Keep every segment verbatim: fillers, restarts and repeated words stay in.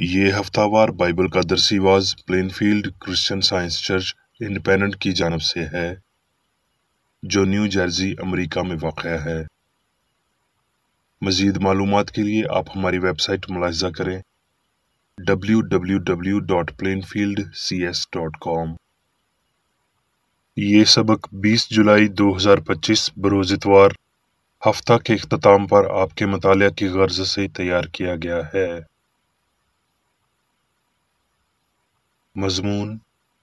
ये हफ्तावार बाइबल का दरसी वाज Plainfield Christian Science Church Independent की जानब से है, जो न्यू जर्सी अमेरिका में वाक़या है। मज़ीद मालूमात के लिए आप हमारी वेबसाइट मुलाहिज़ा करें W W W dot Plainfield C S dot com. ये सबक बीस जुलाई दो हज़ार पच्चीस बरोज़ इतवार हफ्ता के इख्तिताम पर आपके मतालिया की गर्ज से तैयार किया गया है। मज़मून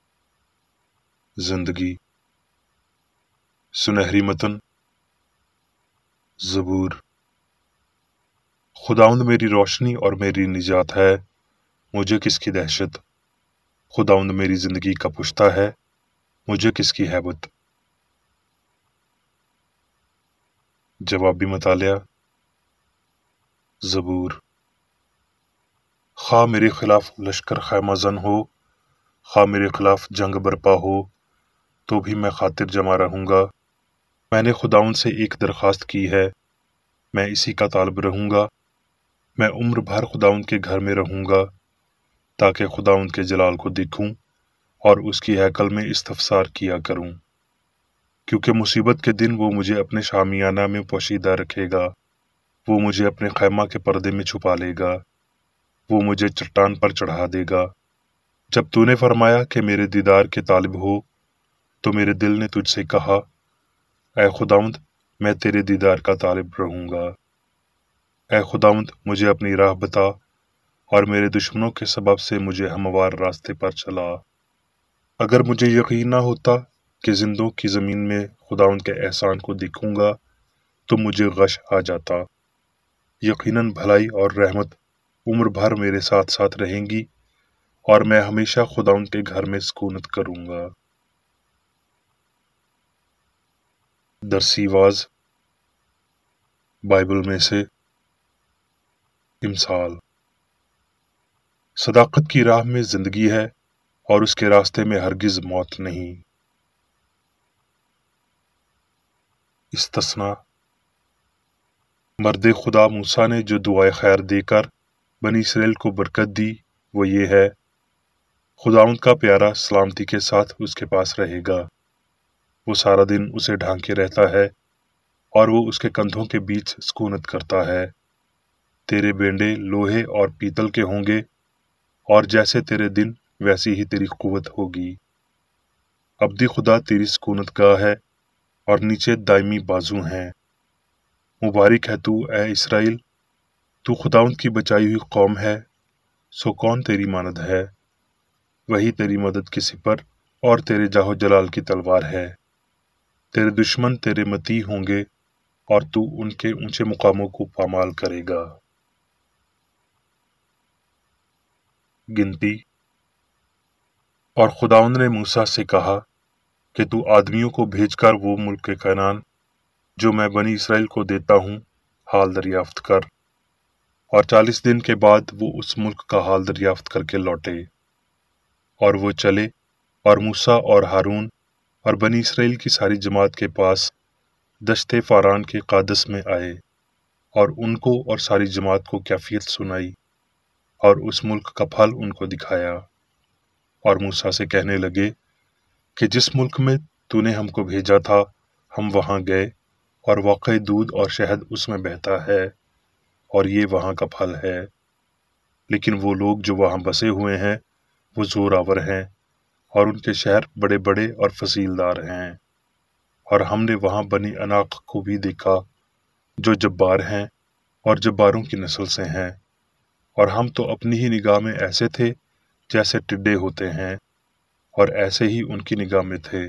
जिंदगी। सुनहरी मतन ज़बूर। खुदावंद मेरी रोशनी और मेरी निजात है, मुझे किसकी दहशत। खुदावंद मेरी जिंदगी का पुश्ता है, मुझे किसकी हैबत। जवाबी मतालिया। ज़बूर। खा मेरे खिलाफ लश्कर खैमाजन हो, खा मेरे खिलाफ जंग बरपा हो, तो भी मैं खातिर जमा रहूंगा। मैंने खुदावंद से एक दरख्वास्त की है, मैं इसी का तालिब रहूंगा। मैं उम्र भर खुदावंद के घर में रहूंगा, ताकि खुदावंद के जलाल को देखूं और उसकी हैकल में इस्तफसार किया करूं। क्योंकि मुसीबत के दिन वो मुझे अपने शामियाना में पोशीदा रखेगा, वो मुझे अपने खैमा के पर्दे में छुपा लेगा, वो मुझे चट्टान पर चढ़ा देगा। जब तूने फरमाया कि मेरे दीदार के तालिब हो, तो मेरे दिल ने तुझसे कहा, ऐ खुदावंद मैं तेरे दीदार का तालिब रहूंगा। ऐ खुदावंद मुझे अपनी राह बता और मेरे दुश्मनों के सबब से मुझे हमवार रास्ते पर चला। अगर मुझे यकीन ना होता कि जिंदों की ज़मीन में खुदावंद के एहसान को देखूंगा, तो मुझे गश आ जाता। यकीनन भलाई और रहमत उम्र भर मेरे साथ साथ रहेंगी और मैं हमेशा खुदावंद के घर में सुकूनत करूंगा। दरसी वाज बाइबल में से इमसाल। सदाकत की राह में जिंदगी है और उसके रास्ते में हरगिज मौत नहीं। इस्तस्ना। मर्द खुदा मूसा ने जो दुआए खैर देकर बनी इसराइल को बरकत दी, वो ये है, खुदावंद का प्यारा सलामती के साथ उसके पास रहेगा। वो सारा दिन उसे ढांके रहता है और वो उसके कंधों के बीच सुकूनत करता है। तेरे बेंडे लोहे और पीतल के होंगे, और जैसे तेरे दिन वैसी ही तेरी कुव्वत होगी। अब्दी खुदा तेरी सुकूनत गाह है और नीचे दायमी बाजू हैं। मुबारक है तू ए इसराइल, तू खुदावंद की बचाई हुई कौम है, सो कौन तेरी मानद है। वही तेरी मदद की सिपर और तेरे जाहो जलाल की तलवार है। तेरे दुश्मन तेरे मती होंगे और तू उनके ऊंचे मुकामों को पामाल करेगा। गिनती। और खुदावंद ने मूसा से कहा कि तू आदमियों को भेजकर वो मुल्क के कनान जो मैं बनी इसराइल को देता हूँ हाल दरियाफ्त कर। और चालीस दिन के बाद वो उस मुल्क का हाल दरियाफ्त करके लौटे। और वो चले और मूसा और हारून और बनी इसराइल की सारी जमात के पास दश्ते फारान के कादस में आए और उनको और सारी जमात को कैफियत सुनाई और उस मुल्क का फल उनको दिखाया। और मूसा से कहने लगे कि जिस मुल्क में तूने हमको भेजा था हम वहां गए, और वाकई दूध और शहद उसमें बहता है, और ये वहां का फल है। लेकिन वो लोग जो वहां बसे हुए हैं वो जोरावर हैं, और उनके शहर बड़े बड़े और फसीलदार हैं। और हमने वहां बनी अनाक को भी देखा, जो जब्बार हैं और जब्बारों की नस्ल से हैं। और हम तो अपनी ही निगाह में ऐसे थे जैसे टिड्डे होते हैं, और ऐसे ही उनकी निगाह में थे।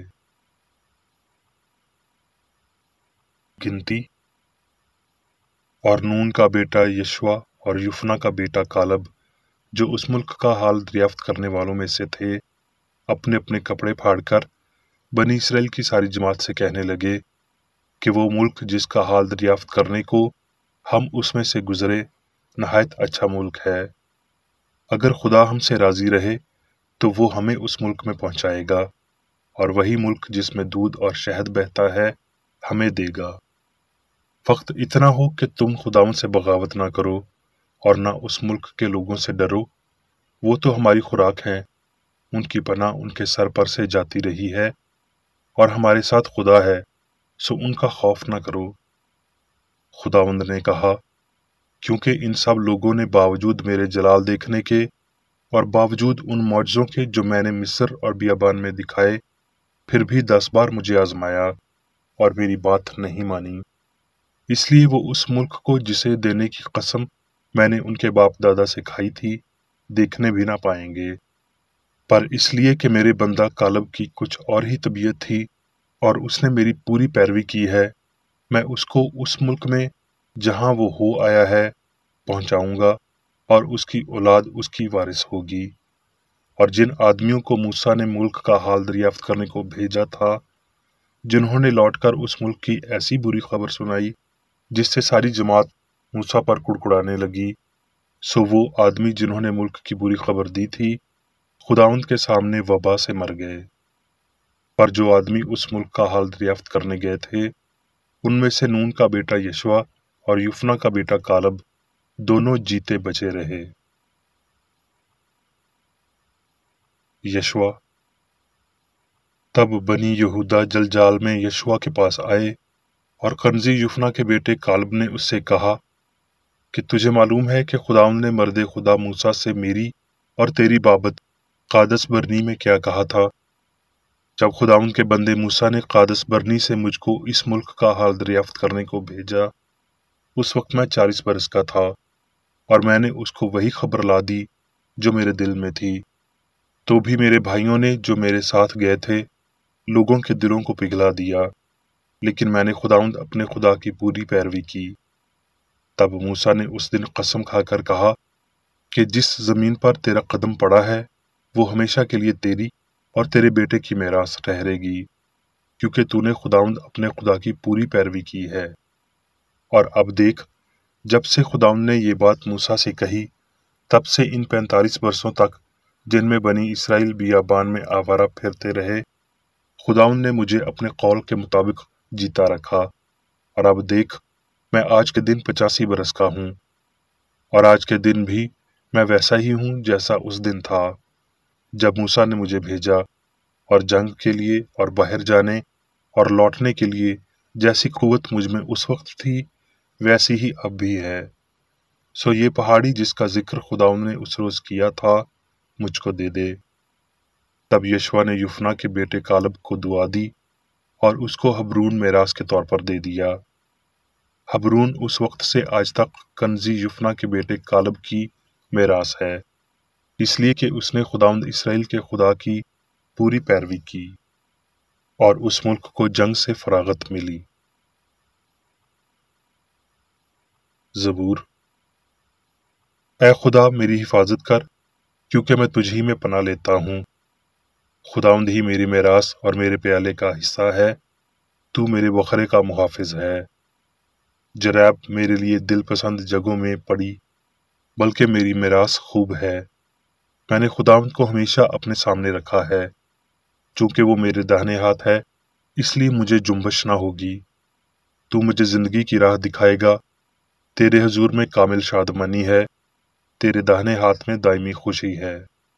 गिनती। और नून का बेटा यशवा और युफना का बेटा कालब, जो उस मुल्क का हाल दरियाफ्त करने वालों में से थे, अपने अपने कपड़े फाड़कर बनी इसराइल की सारी जमात से कहने लगे कि वो मुल्क जिसका हाल दरियाफ्त करने को हम उसमें से गुजरे नहायत अच्छा मुल्क है। अगर खुदा हमसे राजी रहे तो वो हमें उस मुल्क में पहुंचाएगा, और वही मुल्क जिसमें दूध और शहद बहता है हमें देगा। फक्त इतना हो कि तुम खुदावंद से बगावत ना करो और ना उस मुल्क के लोगों से डरो وہ تو ہماری خوراک ہیں، ان کی پناہ ان کے سر پر سے جاتی رہی ہے، اور ہمارے ساتھ خدا ہے، سو ان کا خوف نہ کرو۔ خداوند نے کہا، کیونکہ ان سب لوگوں نے باوجود میرے جلال دیکھنے کے اور باوجود ان معجزوں کے جو میں نے مصر اور بیابان میں دکھائے، پھر بھی دس بار مجھے آزمایا اور میری بات نہیں مانی، اس لیے وہ اس ملک کو جسے دینے کی قسم میں نے ان کے باپ دادا سے کھائی تھی دیکھنے بھی نہ پائیں گے۔ پر اس لیے کہ میرے بندہ کالب کی کچھ اور ہی طبیعت تھی اور اس نے میری پوری پیروی کی ہے، میں اس کو اس ملک میں جہاں وہ ہو آیا ہے پہنچاؤں گا، اور اس کی اولاد اس کی وارث ہوگی۔ اور جن آدمیوں کو موسیٰ نے ملک کا حال دریافت کرنے کو بھیجا تھا، جنہوں نے لوٹ کر اس ملک کی ایسی بری خبر سنائی جس سے ساری جماعت موسیٰ پر کڑکڑانے لگی، سو وہ آدمی جنہوں نے ملک کی بری خبر دی تھی خداوند کے سامنے وبا سے مر گئے۔ پر جو آدمی اس ملک کا حال دریافت کرنے گئے تھے، ان میں سے نون کا بیٹا یشوع اور یفنا کا بیٹا کالب دونوں جیتے بچے رہے۔ یشوع۔ تب بنی یہودا جلجال میں یشوع کے پاس آئے، اور کنزی یفنا کے بیٹے کالب نے اس سے کہا کہ تجھے معلوم ہے کہ خداوند نے مرد خدا موسیٰ سے میری اور تیری بابت قادس برنی میں کیا کہا تھا۔ جب خداوند کے بندے موسیٰ نے قادس برنی سے مجھ کو اس ملک کا حال دریافت کرنے کو بھیجا، اس وقت میں چالیس برس کا تھا، اور میں نے اس کو وہی خبر لا دی جو میرے دل میں تھی۔ تو بھی میرے بھائیوں نے جو میرے ساتھ گئے تھے لوگوں کے دلوں کو پگھلا دیا، لیکن میں نے خداوند اپنے خدا کی پوری پیروی کی۔ تب موسیٰ نے اس دن قسم کھا کر کہا کہ جس زمین پر تیرا قدم پڑا ہے وہ ہمیشہ کے لیے تیری اور تیرے بیٹے کی میراث ٹھہرے گی، کیونکہ تو نے خداوند اپنے خدا کی پوری پیروی کی ہے۔ اور اب دیکھ، جب سے خداوند نے یہ بات موسیٰ سے کہی، تب سے ان پینتالیس برسوں تک جن میں بنی اسرائیل بیابان میں آوارہ پھرتے رہے، خداوند نے مجھے اپنے قول کے مطابق جیتا رکھا۔ اور اب دیکھ، میں آج کے دن پچاسی برس کا ہوں، اور آج کے دن بھی میں ویسا ہی ہوں جیسا اس دن تھا جب موسیٰ نے مجھے بھیجا، اور جنگ کے لیے اور باہر جانے اور لوٹنے کے لیے جیسی قوت مجھ میں اس وقت تھی ویسی ہی اب بھی ہے۔ سو یہ پہاڑی جس کا ذکر خداوند نے اس روز کیا تھا مجھ کو دے دے۔ تب یشوع نے یفنا کے بیٹے کالب کو دعا دی اور اس کو حبرون میراث کے طور پر دے دیا۔ حبرون اس وقت سے آج تک کنزی یفنا کے بیٹے کالب کی میراث ہے، اس لیے کہ اس نے خداوند اسرائیل کے خدا کی پوری پیروی کی، اور اس ملک کو جنگ سے فراغت ملی۔ زبور۔ اے خدا میری حفاظت کر، کیونکہ میں تجھ ہی میں پناہ لیتا ہوں۔ خداوند ہی میری میراث اور میرے پیالے کا حصہ ہے، تو میرے بخرے کا محافظ ہے۔ جریب میرے لیے دل پسند جگہوں میں پڑی، بلکہ میری میراث خوب ہے۔ میں نے خداوند کو ہمیشہ اپنے سامنے رکھا ہے، چونکہ وہ میرے داہنے ہاتھ ہے، اس لیے مجھے جنبش نہ ہوگی۔ تو مجھے زندگی کی راہ دکھائے گا، تیرے حضور میں کامل شادمانی ہے، تیرے داہنے ہاتھ میں دائمی خوشی ہے۔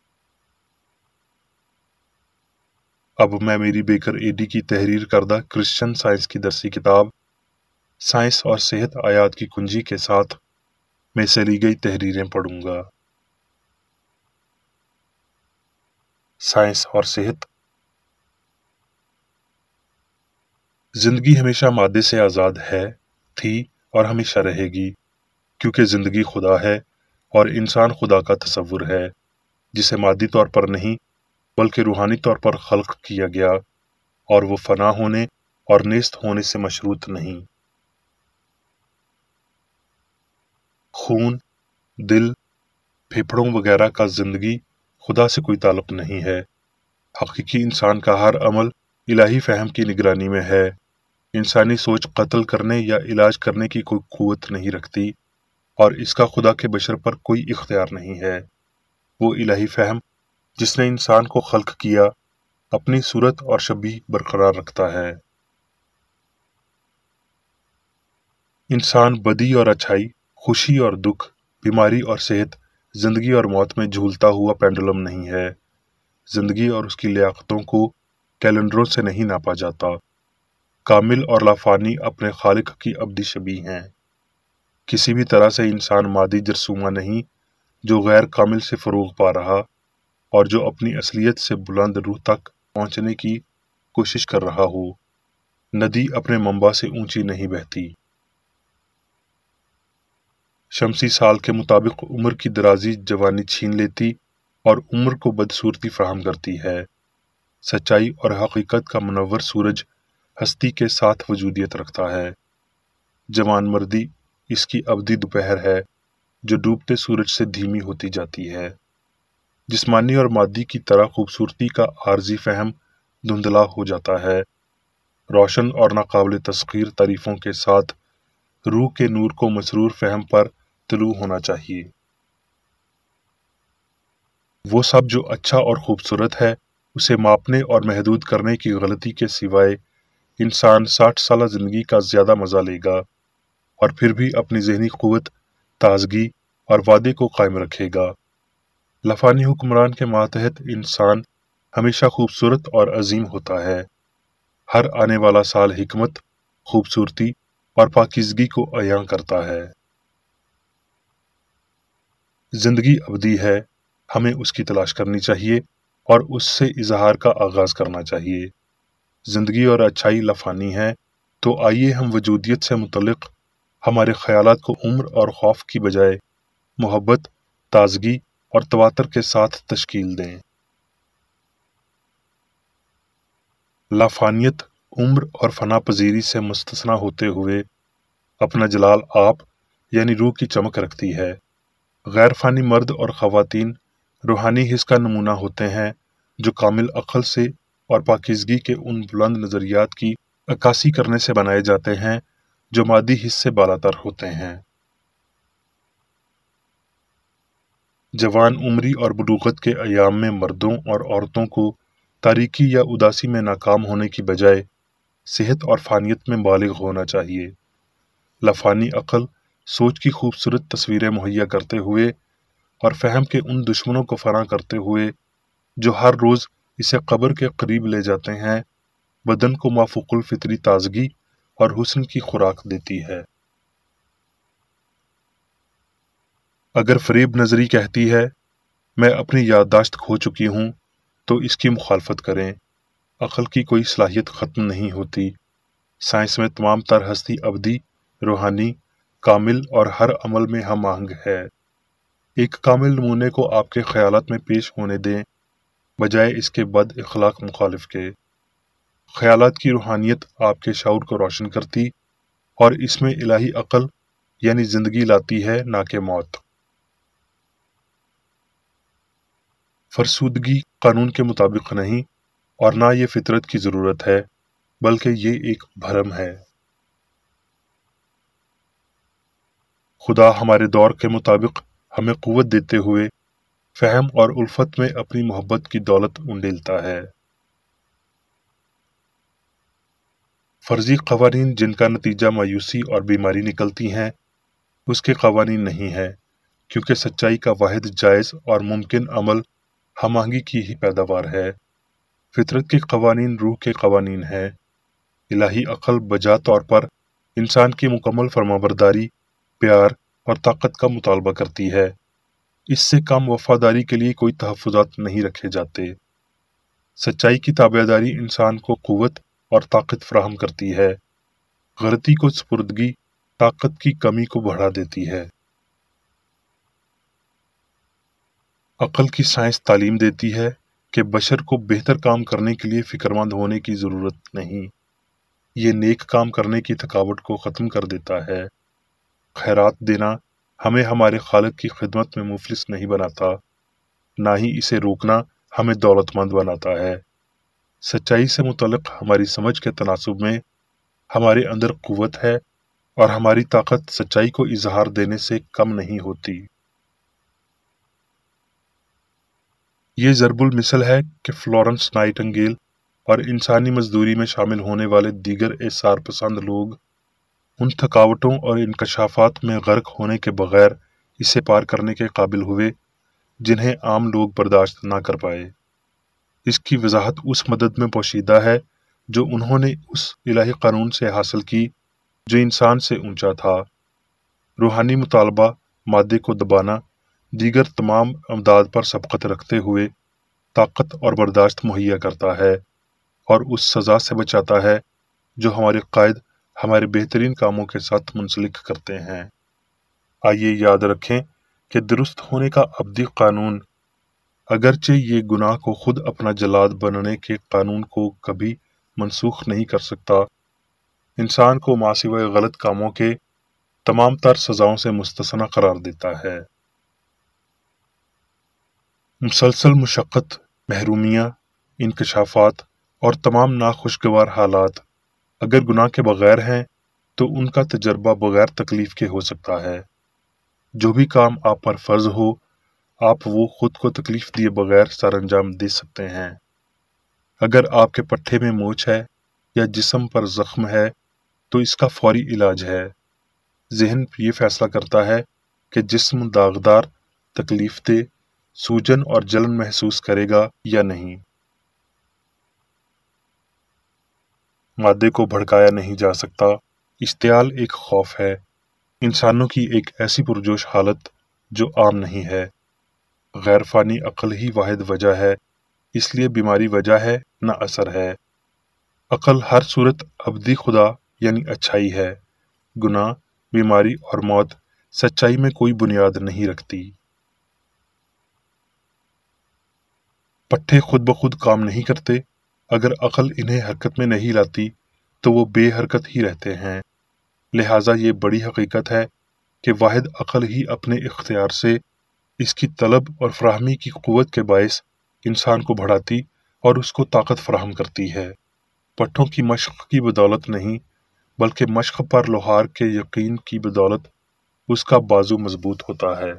اب میں میری بیکر ایڈی کی تحریر کردہ کرسچن سائنس کی درسی کتاب سائنس اور صحت آیات کی کنجی کے ساتھ میں سے لی گئی تحریریں پڑھوں گا۔ سائنس اور صحت۔ زندگی ہمیشہ مادے سے آزاد ہے، تھی اور ہمیشہ رہے گی، کیونکہ زندگی خدا ہے اور انسان خدا کا تصور ہے، جسے مادی طور پر نہیں بلکہ روحانی طور پر خلق کیا گیا، اور وہ فنا ہونے اور نیست ہونے سے مشروط نہیں۔ خون، دل، پھیپھڑوں وغیرہ کا زندگی خدا سے کوئی تعلق نہیں ہے۔ حقیقی انسان کا ہر عمل الہی فہم کی نگرانی میں ہے۔ انسانی سوچ قتل کرنے یا علاج کرنے کی کوئی قوت نہیں رکھتی، اور اس کا خدا کے بشر پر کوئی اختیار نہیں ہے۔ وہ الہی فہم جس نے انسان کو خلق کیا اپنی صورت اور شبیہ برقرار رکھتا ہے۔ انسان بدی اور اچھائی، خوشی اور دکھ، بیماری اور صحت زندگی اور موت میں جھولتا ہوا پینڈولم نہیں ہے۔ زندگی اور اس کی لیاقتوں کو کیلنڈروں سے نہیں ناپا جاتا۔ کامل اور لافانی اپنے خالق کی ابدی شبیہ ہیں۔ کسی بھی طرح سے انسان مادی جرثومہ نہیں جو غیر کامل سے فروغ پا رہا اور جو اپنی اصلیت سے بلند روح تک پہنچنے کی کوشش کر رہا ہو۔ ندی اپنے منبع سے اونچی نہیں بہتی۔ شمسی سال کے مطابق عمر کی درازی جوانی چھین لیتی اور عمر کو بدصورتی فراہم کرتی ہے۔ سچائی اور حقیقت کا منور سورج ہستی کے ساتھ وجودیت رکھتا ہے۔ جوان مردی اس کی ابدی دوپہر ہے جو ڈوبتے سورج سے دھیمی ہوتی جاتی ہے۔ جسمانی اور مادی کی طرح خوبصورتی کا عارضی فہم دھندلا ہو جاتا ہے۔ روشن اور ناقابل تسخیر تعریفوں کے ساتھ روح کے نور کو مسرور فہم پر طلوع ہونا چاہیے۔ وہ سب جو اچھا اور خوبصورت ہے اسے ماپنے اور محدود کرنے کی غلطی کے سوائے انسان ساٹھ سالہ زندگی کا زیادہ مزہ لے گا اور پھر بھی اپنی ذہنی قوت، تازگی اور وعدے کو قائم رکھے گا۔ لفانی حکمران کے ماتحت انسان ہمیشہ خوبصورت اور عظیم ہوتا ہے۔ ہر آنے والا سال حکمت، خوبصورتی اور پاکیزگی کو عیاں کرتا ہے۔ زندگی ابدی ہے، ہمیں اس کی تلاش کرنی چاہیے اور اس سے اظہار کا آغاز کرنا چاہیے۔ زندگی اور اچھائی لفانی ہے تو آئیے ہم وجودیت سے متعلق ہمارے خیالات کو عمر اور خوف کی بجائے محبت، تازگی اور تواتر کے ساتھ تشکیل دیں۔ لافانیت عمر اور فنا پذیری سے مستثنیٰ ہوتے ہوئے اپنا جلال آپ یعنی روح کی چمک رکھتی ہے۔ غیر فانی مرد اور خواتین روحانی حس کا نمونہ ہوتے ہیں جو کامل عقل سے اور پاکیزگی کے ان بلند نظریات کی عکاسی کرنے سے بنائے جاتے ہیں جو مادی حس سے بالاتر ہوتے ہیں۔ جوان عمری اور بلوغت کے ایام میں مردوں اور عورتوں کو تاریکی یا اداسی میں ناکام ہونے کی بجائے صحت اور فانیت میں بالغ ہونا چاہیے۔ لفانی عقل سوچ کی خوبصورت تصویریں مہیا کرتے ہوئے اور فہم کے ان دشمنوں کو فنا کرتے ہوئے جو ہر روز اسے قبر کے قریب لے جاتے ہیں، بدن کو مافوق الفطری تازگی اور حسن کی خوراک دیتی ہے۔ اگر فریب نظری کہتی ہے میں اپنی یادداشت کھو چکی ہوں تو اس کی مخالفت کریں۔ عقل کی کوئی صلاحیت ختم نہیں ہوتی۔ سائنس میں تمام تر ہستی ابدی، روحانی، کامل اور ہر عمل میں ہم آہنگ ہے۔ ایک کامل نمونے کو آپ کے خیالات میں پیش ہونے دیں بجائے اس کے بد اخلاق مخالف کے۔ خیالات کی روحانیت آپ کے شعور کو روشن کرتی اور اس میں الہی عقل یعنی زندگی لاتی ہے، نہ کہ موت۔ فرسودگی قانون کے مطابق نہیں اور نہ یہ فطرت کی ضرورت ہے بلکہ یہ ایک بھرم ہے۔ خدا ہمارے دور کے مطابق ہمیں قوت دیتے ہوئے فہم اور الفت میں اپنی محبت کی دولت انڈیلتا ہے۔ فرضی قوانین جن کا نتیجہ مایوسی اور بیماری نکلتی ہیں اس کے قوانین نہیں ہے، کیونکہ سچائی کا واحد جائز اور ممکن عمل ہم آہنگی کی ہی پیداوار ہے۔ فطرت کے قوانین روح کے قوانین ہیں۔ الہی عقل بجا طور پر انسان کی مکمل فرمانبرداری، پیار اور طاقت کا مطالبہ کرتی ہے۔ اس سے کم وفاداری کے لیے کوئی تحفظات نہیں رکھے جاتے۔ سچائی کی تابعداری انسان کو قوت اور طاقت فراہم کرتی ہے، غلطی کو سپردگی طاقت کی کمی کو بڑھا دیتی ہے۔ عقل کی سائنس تعلیم دیتی ہے کہ بشر کو بہتر کام کرنے کے لیے فکرمند ہونے کی ضرورت نہیں، یہ نیک کام کرنے کی تھکاوٹ کو ختم کر دیتا ہے۔ خیرات دینا ہمیں ہمارے خالق کی خدمت میں مفلس نہیں بناتا، نہ ہی اسے روکنا ہمیں دولت مند بناتا ہے۔ سچائی سے متعلق ہماری سمجھ کے تناسب میں ہمارے اندر قوت ہے اور ہماری طاقت سچائی کو اظہار دینے سے کم نہیں ہوتی۔ یہ ضرب المثل ہے کہ فلورنس نائٹنگیل اور انسانی مزدوری میں شامل ہونے والے دیگر اثار پسند لوگ ان تھکاوٹوں اور انکشافات میں غرق ہونے کے بغیر اسے پار کرنے کے قابل ہوئے جنہیں عام لوگ برداشت نہ کر پائے۔ اس کی وضاحت اس مدد میں پوشیدہ ہے جو انہوں نے اس الہی قانون سے حاصل کی جو انسان سے اونچا تھا۔ روحانی مطالبہ مادے کو دبانا دیگر تمام امداد پر سبقت رکھتے ہوئے طاقت اور برداشت مہیا کرتا ہے اور اس سزا سے بچاتا ہے جو ہمارے قائد ہمارے بہترین کاموں کے ساتھ منسلک کرتے ہیں۔ آئیے یاد رکھیں کہ درست ہونے کا ابدی قانون، اگرچہ یہ گناہ کو خود اپنا جلاد بننے کے قانون کو کبھی منسوخ نہیں کر سکتا، انسان کو ما سوائے غلط کاموں کے تمام تر سزاؤں سے مستثنی قرار دیتا ہے۔ مسلسل مشقت، محرومیاں، انکشافات اور تمام ناخوشگوار حالات اگر گناہ کے بغیر ہیں تو ان کا تجربہ بغیر تکلیف کے ہو سکتا ہے۔ جو بھی کام آپ پر فرض ہو، آپ وہ خود کو تکلیف دیے بغیر سر انجام دے سکتے ہیں۔ اگر آپ کے پٹھے میں موچ ہے یا جسم پر زخم ہے تو اس کا فوری علاج ہے۔ ذہن یہ فیصلہ کرتا ہے کہ جسم داغدار، تکلیف دہ، سوجن اور جلن محسوس کرے گا یا نہیں۔ مادے کو بھڑکایا نہیں جا سکتا۔ اشتعال ایک خوف ہے، انسانوں کی ایک ایسی پرجوش حالت جو عام نہیں ہے۔ غیر فانی عقل ہی واحد وجہ ہے، اس لیے بیماری وجہ ہے نہ اثر ہے۔ عقل ہر صورت ابدی خدا یعنی اچھائی ہے۔ گناہ، بیماری اور موت سچائی میں کوئی بنیاد نہیں رکھتی۔ پٹھے خود بخود کام نہیں کرتے، اگر عقل انہیں حرکت میں نہیں لاتی تو وہ بے حرکت ہی رہتے ہیں۔ لہٰذا یہ بڑی حقیقت ہے کہ واحد عقل ہی اپنے اختیار سے اس کی طلب اور فراہمی کی قوت کے باعث انسان کو بڑھاتی اور اس کو طاقت فراہم کرتی ہے۔ پٹھوں کی مشق کی بدولت نہیں بلکہ مشق پر لوہار کے یقین کی بدولت اس کا بازو مضبوط ہوتا ہے۔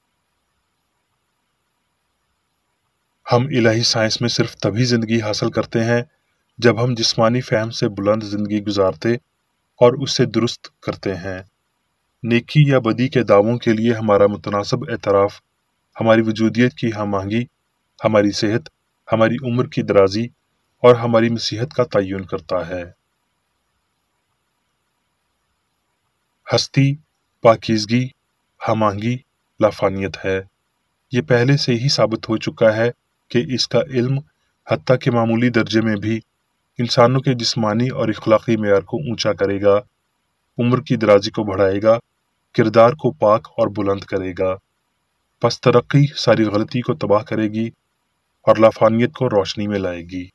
ہم الہی سائنس میں صرف تبھی زندگی حاصل کرتے ہیں جب ہم جسمانی فہم سے بلند زندگی گزارتے اور اسے درست کرتے ہیں۔ نیکی یا بدی کے دعووں کے لیے ہمارا متناسب اعتراف ہماری وجودیت کی ہم آہنگی، ہماری صحت، ہماری عمر کی درازی اور ہماری مسیحت کا تعین کرتا ہے۔ ہستی، پاکیزگی، ہم آہنگی، لافانیت ہے۔ یہ پہلے سے ہی ثابت ہو چکا ہے کہ اس کا علم حتیٰ کہ معمولی درجے میں بھی انسانوں کے جسمانی اور اخلاقی معیار کو اونچا کرے گا، عمر کی درازی کو بڑھائے گا، کردار کو پاک اور بلند کرے گا۔ پس ترقی ساری غلطی کو تباہ کرے گی اور لافانیت کو روشنی میں لائے گی۔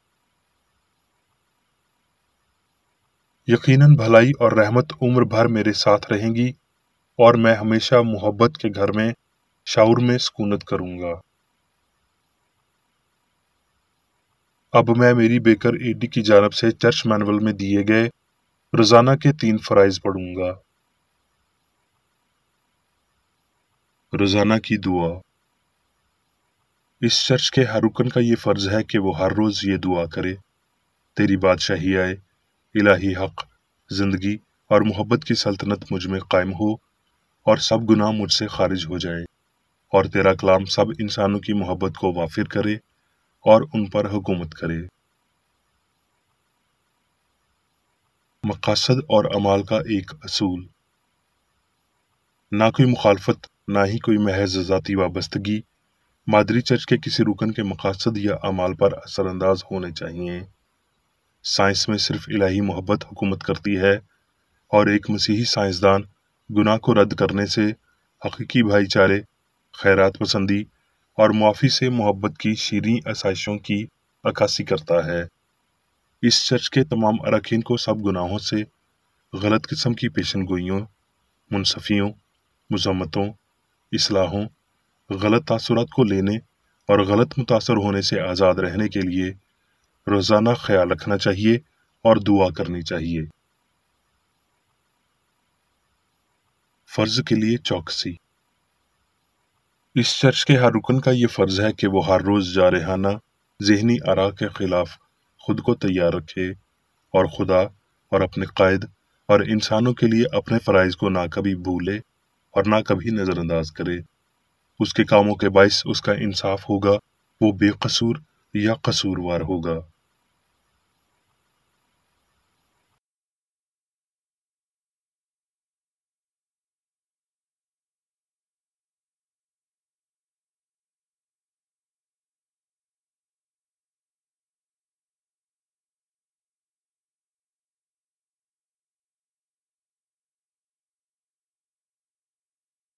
یقیناً بھلائی اور رحمت عمر بھر میرے ساتھ رہیں گی اور میں ہمیشہ محبت کے گھر میں شعور میں سکونت کروں گا۔ اب میں میری بیکر ایڈی کی جانب سے چرچ مینول میں دیے گئے روزانہ کے تین فرائض پڑھوں گا۔ روزانہ کی دعا۔ اس چرچ کے ہر رکن کا یہ فرض ہے کہ وہ ہر روز یہ دعا کرے: تیری بادشاہی آئے، الہی حق، زندگی اور محبت کی سلطنت مجھ میں قائم ہو اور سب گناہ مجھ سے خارج ہو جائے، اور تیرا کلام سب انسانوں کی محبت کو وافر کرے اور ان پر حکومت کرے۔ مقاصد اور اعمال کا ایک اصول۔ نہ کوئی مخالفت، نہ ہی کوئی محض ذاتی وابستگی مادری چرچ کے کسی رکن کے مقاصد یا اعمال پر اثر انداز ہونے چاہیے۔ سائنس میں صرف الہی محبت حکومت کرتی ہے، اور ایک مسیحی سائنسدان گناہ کو رد کرنے سے حقیقی بھائی چارے، خیرات پسندی اور معافی سے محبت کی شیریں آسائشوں کی عکاسی کرتا ہے۔ اس چرچ کے تمام اراکین کو سب گناہوں سے، غلط قسم کی پیشن گوئیوں، منصفیوں، مذمتوں، اصلاحوں، غلط تاثرات کو لینے اور غلط متاثر ہونے سے آزاد رہنے کے لیے روزانہ خیال رکھنا چاہیے اور دعا کرنی چاہیے۔ فرض کے لیے چوکسی۔ اس چرچ کے ہر رکن کا یہ فرض ہے کہ وہ ہر روز جارحانہ ذہنی آراء کے خلاف خود کو تیار رکھے اور خدا اور اپنے قائد اور انسانوں کے لیے اپنے فرائض کو نہ کبھی بھولے اور نہ کبھی نظر انداز کرے۔ اس کے کاموں کے باعث اس کا انصاف ہوگا، وہ بے قصور یا قصوروار ہوگا۔